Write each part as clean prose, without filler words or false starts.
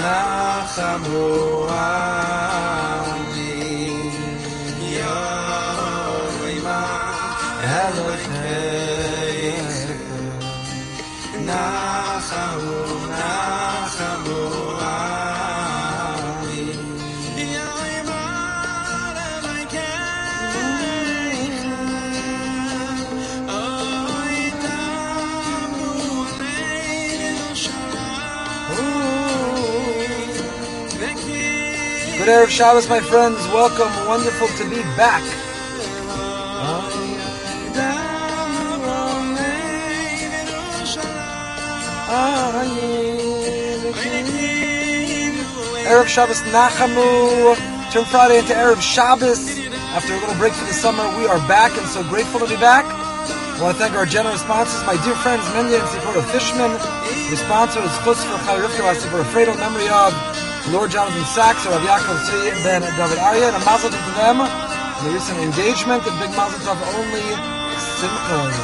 Nachamu Ami Yoima Eloheinu Nachamu Ami Yoima Eloheinu Oitamu Aleinu Shalom. Good Erev Shabbos, my friends. Welcome. Wonderful to be back. Erev Shabbos Nachamu. Turn Friday into Erev Shabbos. After a little break for the summer, we are back and so grateful to be back. I want to thank our generous sponsors, my dear friends Mendy and Sipora Fishman. The sponsor is Chutz for Chai Rivka Sipora Fredo, memory of Lord Jonathan Sachs, Rav Yaakov Tzvi, Ben David Arya, and a mazel tov to them. The recent engagement, a big mazel tov, only simchas.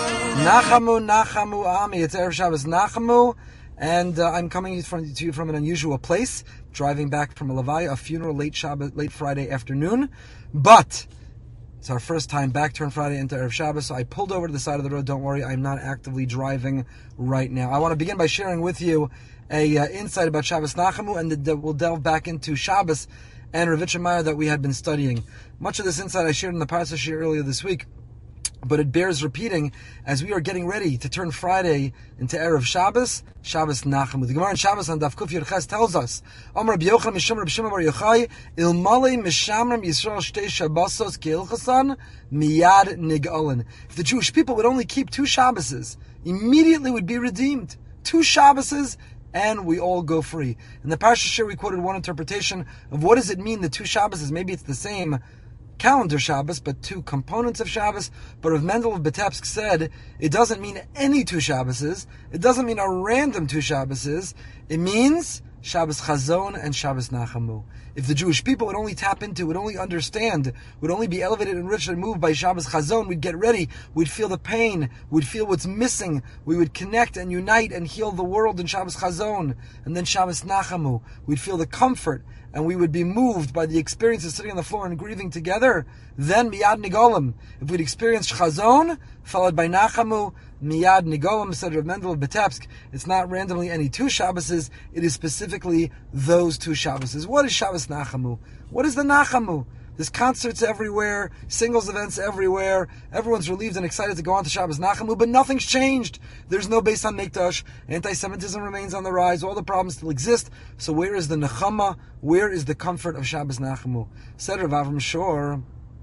Nachamu Ami. It's Erev Shabbos Nachamu, and I'm coming to you from an unusual place, driving back from a levaya, a funeral, late Friday afternoon, but it's our first time back, turn Friday into Erev Shabbos, so I pulled over to the side of the road. Don't worry, I'm not actively driving right now. I want to begin by sharing with you a insight about Shabbos Nachamu, and we'll delve back into Shabbos and Ravitcha Meyer that we had been studying. Much of this insight I shared in the Parsha Shir earlier this week, but it bears repeating as we are getting ready to turn Friday into Erev Shabbos, Shabbos Nachamu. The Gemara in Shabbos on Daf Kuf Yud Ches tells us, Amar Rabbi Yochanan Mishum Rabbi Shimon Bar Yochai, Ilmale Mishamram Yisrael Shtei Shabbosos Keilchasan Miyad Nig'olin. If the Jewish people would only keep 2 Shabboses, immediately would be redeemed. 2 Shabboses, and we all go free. In the Parsha Shir, we quoted one interpretation of what does it mean, the 2 Shabboses. Maybe it's the same calendar Shabbos, but 2 components of Shabbos. But Rav Mendel of Vitebsk said it doesn't mean any 2 Shabboses. It doesn't mean a random 2 Shabboses. It means Shabbos Chazon and Shabbos Nachamu. If the Jewish people would only tap into, would only understand, would only be elevated, enriched, and moved by Shabbos Chazon, we'd get ready, we'd feel the pain, we'd feel what's missing, we would connect and unite and heal the world in Shabbos Chazon. And then Shabbos Nachamu, we'd feel the comfort, and we would be moved by the experience of sitting on the floor and grieving together. Then Miyad Nigolim. If we'd experienced Chazon, followed by Nachamu, Miyad Nigolim, said Rav Mendel of Vitebsk, it's not randomly any 2 Shabboses, it is specifically those 2 Shabboses. What is Shabbos Nachamu? What is the Nachamu? There's concerts everywhere, singles events everywhere, everyone's relieved and excited to go on to Shabbos Nachamu, but nothing's changed. There's no Beis HaMikdash, anti-Semitism remains on the rise, all the problems still exist, so where is the Nechama? Where is the comfort of Shabbos Nachamu? Said Rav Avram Shor,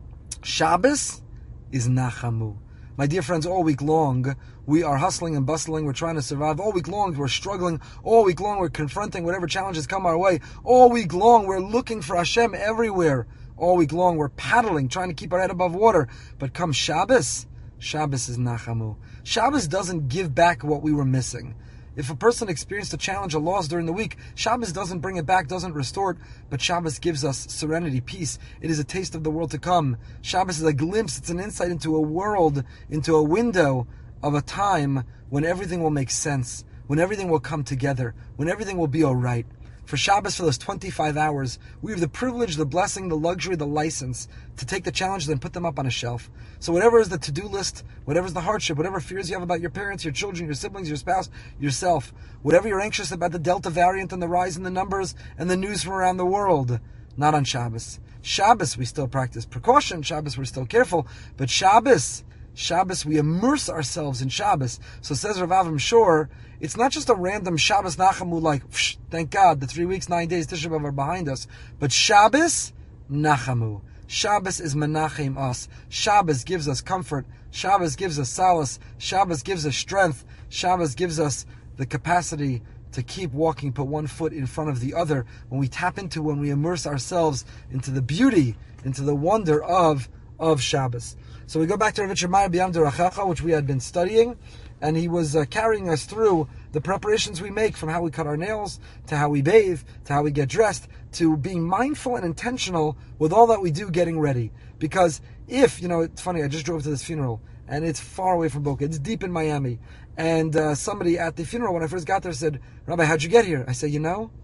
Shabbos is Nachamu. My dear friends, all week long, we are hustling and bustling, we're trying to survive. All week long, we're struggling. All week long, we're confronting whatever challenges come our way. All week long, we're looking for Hashem everywhere. All week long, we're paddling, trying to keep our head above water. But come Shabbos, Shabbos is Nachamu. Shabbos doesn't give back what we were missing. If a person experienced a challenge, a loss during the week, Shabbos doesn't bring it back, doesn't restore it, but Shabbos gives us serenity, peace. It is a taste of the world to come. Shabbos is a glimpse, it's an insight into a world, into a window of a time when everything will make sense, when everything will come together, when everything will be all right. For Shabbos, for those 25 hours, we have the privilege, the blessing, the luxury, the license to take the challenges and put them up on a shelf. So whatever is the to-do list, whatever is the hardship, whatever fears you have about your parents, your children, your siblings, your spouse, yourself, whatever you're anxious about the Delta variant and the rise in the numbers and the news from around the world, not on Shabbos. Shabbos, we still practice precaution. Shabbos, we're still careful. But Shabbos, we immerse ourselves in Shabbos. So says Rav Avram Shor, it's not just a random Shabbos Nachamu like, thank God, the 3 weeks, 9 days, Tisha B'Av are behind us. But Shabbos, Nachamu. Shabbos is Menachem us. Shabbos gives us comfort. Shabbos gives us solace. Shabbos gives us strength. Shabbos gives us the capacity to keep walking, put one foot in front of the other. When we tap into, when we immerse ourselves into the beauty, into the wonder of Shabbos. So we go back to Rav Meyer B'Yam Derachacha, which we had been studying, and he was carrying us through the preparations we make, from how we cut our nails, to how we bathe, to how we get dressed, to being mindful and intentional with all that we do getting ready. Because if, it's funny, I just drove to this funeral, and it's far away from Boca, it's deep in Miami, and somebody at the funeral, when I first got there, said, "Rabbi, how'd you get here?" I said,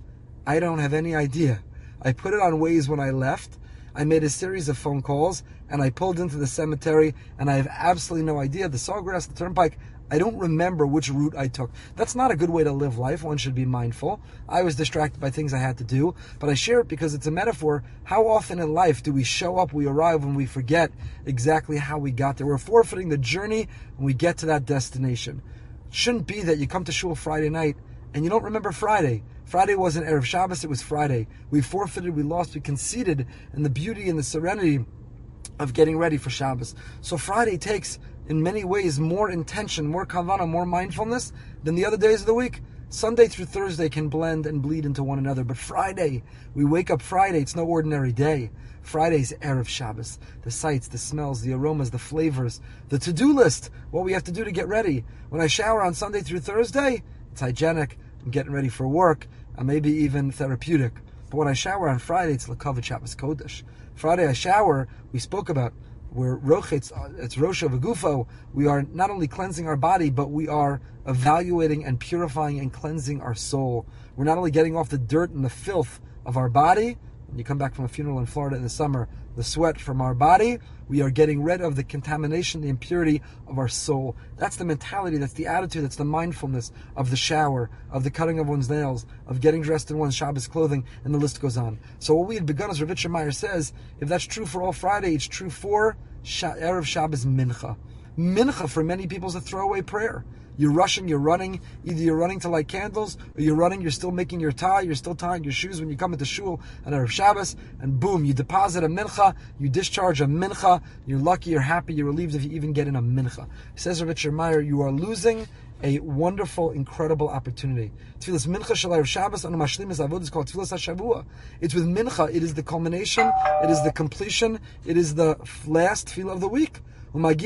I don't have any idea. I put it on Waze when I left. I made a series of phone calls, and I pulled into the cemetery, and I have absolutely no idea. The Sawgrass, the Turnpike, I don't remember which route I took. That's not a good way to live life. One should be mindful. I was distracted by things I had to do, but I share it because it's a metaphor. How often in life do we show up, we arrive, when we forget exactly how we got there? We're forfeiting the journey when we get to that destination. It shouldn't be that you come to shul Friday night and you don't remember Friday. Friday wasn't Erev Shabbos, it was Friday. We forfeited, we lost, we conceded in the beauty and the serenity of getting ready for Shabbos. So Friday takes, in many ways, more intention, more kavanah, more mindfulness than the other days of the week. Sunday through Thursday can blend and bleed into one another, but Friday, we wake up Friday, it's no ordinary day. Friday's Erev Shabbos. The sights, the smells, the aromas, the flavors, the to-do list, what we have to do to get ready. When I shower on Sunday through Thursday, it's hygienic, I'm getting ready for work, and maybe even therapeutic. But when I shower on Friday, it's L'Kavod Shabbos Kodesh. Friday I shower, we spoke about, we're rochetz, it's Rosh V'Gufo. We are not only cleansing our body, but we are evaluating and purifying and cleansing our soul. We're not only getting off the dirt and the filth of our body. When you come back from a funeral in Florida in the summer, the sweat from our body, we are getting rid of the contamination, the impurity of our soul. That's the mentality, that's the attitude, that's the mindfulness of the shower, of the cutting of one's nails, of getting dressed in one's Shabbos clothing, and the list goes on. So what we had begun, as Rav Yitzchak Meyer says, if that's true for all Friday, it's true for Erev Shabbos Mincha. Mincha for many people is a throwaway prayer. You're rushing, you're running. Either you're running to light candles, or you're running, you're still making your tie, you're still tying your shoes when you come into shul on Erev Shabbos, and boom, you deposit a mincha, you discharge a mincha, you're lucky, you're happy, you're relieved if you even get in a mincha. Says Rav Yitzchak Meyer, you are losing a wonderful, incredible opportunity. Tfilas mincha shel Erev Shabbos anu mashlimis avod is called Tfilas HaShavua. It's with mincha, it is the culmination, it is the completion, it is the last tefillah of the week. We are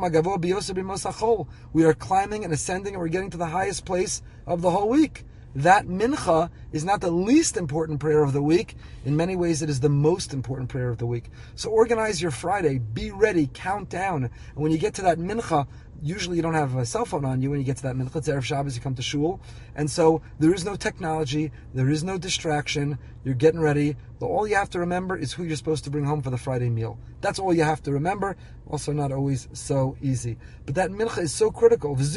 climbing and ascending, and we're getting to the highest place of the whole week. That mincha is not the least important prayer of the week. In many ways, it is the most important prayer of the week. So organize your Friday, be ready, count down. And when you get to that mincha, usually you don't have a cell phone on you when you get to that mincha. It's Erev Shabbos, you come to shul. And so there is no technology, there is no distraction, you're getting ready. All you have to remember is who you're supposed to bring home for the Friday meal. That's all you have to remember. Also not always so easy. But that mincha is so critical. This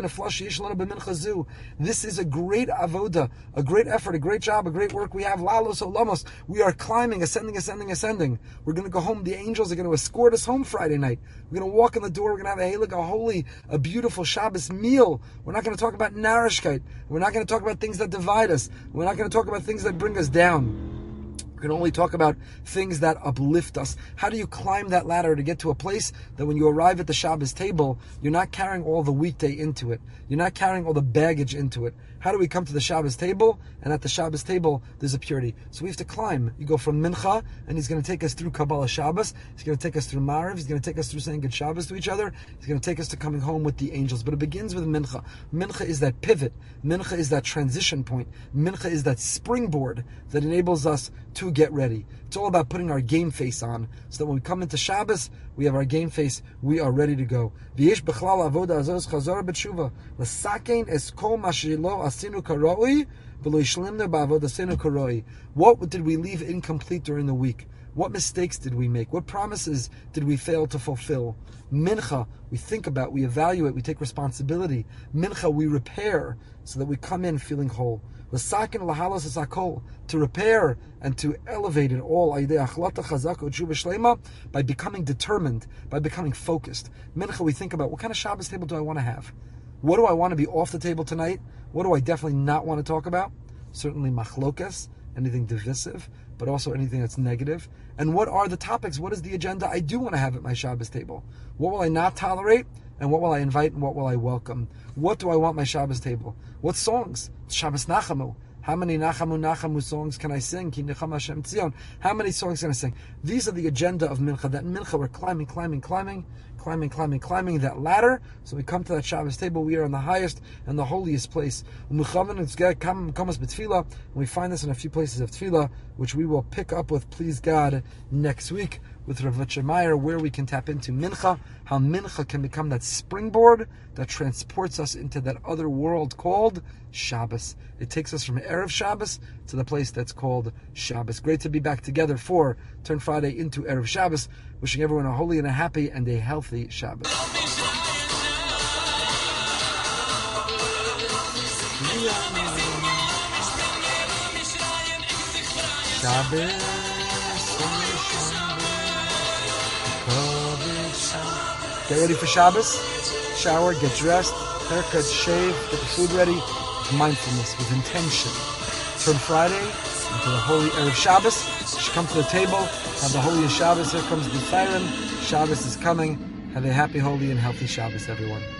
is a great avoda, a great effort, a great job, a great work we have. Lalos olamos. We are climbing, ascending. We're going to go home. The angels are going to escort us home Friday night. We're going to walk in the door. We're going to have a holy, a beautiful Shabbos meal. We're not going to talk about narishkeit. We're not going to talk about things that divide us. We're not going to talk about things that bring us down. We can only talk about things that uplift us. How do you climb that ladder to get to a place that when you arrive at the Shabbos table, you're not carrying all the weekday into it. You're not carrying all the baggage into it. How do we come to the Shabbos table? And at the Shabbos table, there's a purity. So we have to climb. You go from Mincha, and he's going to take us through Kabbalah Shabbos. He's going to take us through Mariv. He's going to take us through saying good Shabbos to each other. He's going to take us to coming home with the angels. But it begins with Mincha. Mincha is that pivot. Mincha is that transition point. Mincha is that springboard that enables us to get ready. It's all about putting our game face on, so that when we come into Shabbos, we have our game face, we are ready to go. V'yesh b'chlal avoda azos chazar b'tshuva. L'sakein es kol ma shelo asinu karoi v'lo yishlimna ba'avodasenu karoi. What did we leave incomplete during the week? What mistakes did we make? What promises did we fail to fulfill? Mincha, we think about, we evaluate, we take responsibility. Mincha, we repair, so that we come in feeling whole. L'sakin lahalos esakol, to repair and to elevate it all by becoming determined, by becoming focused. Mincha, we think about, what kind of Shabbos table do I want to have? What do I want to be off the table tonight? What do I definitely not want to talk about? Certainly machlokas, anything divisive, but also anything that's negative. And what are the topics? What is the agenda I do want to have at my Shabbos table? What will I not tolerate? And what will I invite and what will I welcome? What do I want my Shabbos table? What songs? Shabbos Nachamu. How many Nachamu songs can I sing? Ki Nechama Hashem Tzion. How many songs can I sing? These are the agenda of Mincha. That Mincha, we're climbing that ladder. So we come to that Shabbos table. We are in the highest and the holiest place. And we find this in a few places of Tefillah, which we will pick up with, please God, next week. with Rav Litcher Meyer, where we can tap into Mincha, how Mincha can become that springboard that transports us into that other world called Shabbos. It takes us from Erev Shabbos to the place that's called Shabbos. Great to be back together for Turn Friday into Erev Shabbos. Wishing everyone a holy and a happy and a healthy Shabbos. Get ready for Shabbos. Shower, get dressed, haircut, shave, get the food ready. With mindfulness, with intention. Turn Friday into the holy Erev Shabbos. You should come to the table, have the holy Shabbos. Here comes the siren. Shabbos is coming. Have a happy, holy, and healthy Shabbos, everyone.